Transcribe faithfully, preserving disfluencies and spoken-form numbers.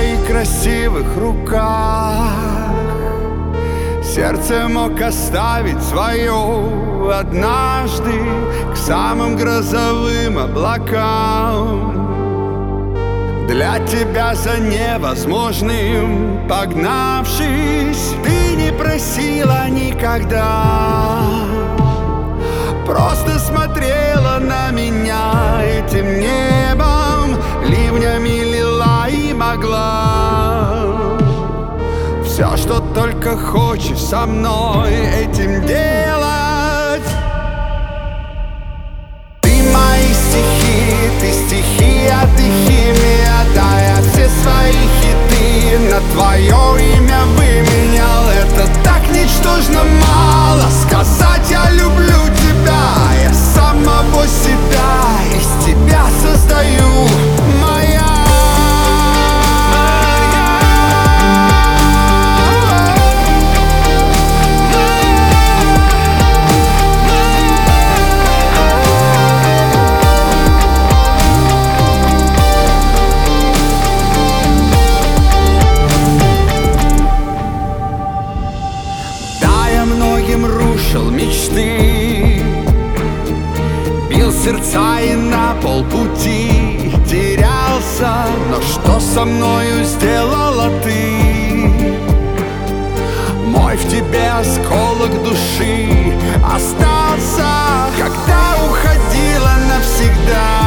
твоих красивых руках. Сердце мог оставить свое однажды к самым грозовым облакам. Для тебя за невозможным погнавшись, ты не просила никогда, просто смотрела на меня этим небом, ливнями лила и могла. Все, что только хочешь со мной этим делать. Ты мои стихи, ты стихия, ты химия, да, я все свои хиты на твое имя выменял. Это так ничтожно мало сказать я люблю тебя. Я самого себя из тебя создаю, моя. Многим рушил мечты, бил сердца и на полпути терялся. Но что со мною сделала ты? Мой в тебе осколок души остался, когда уходила навсегда.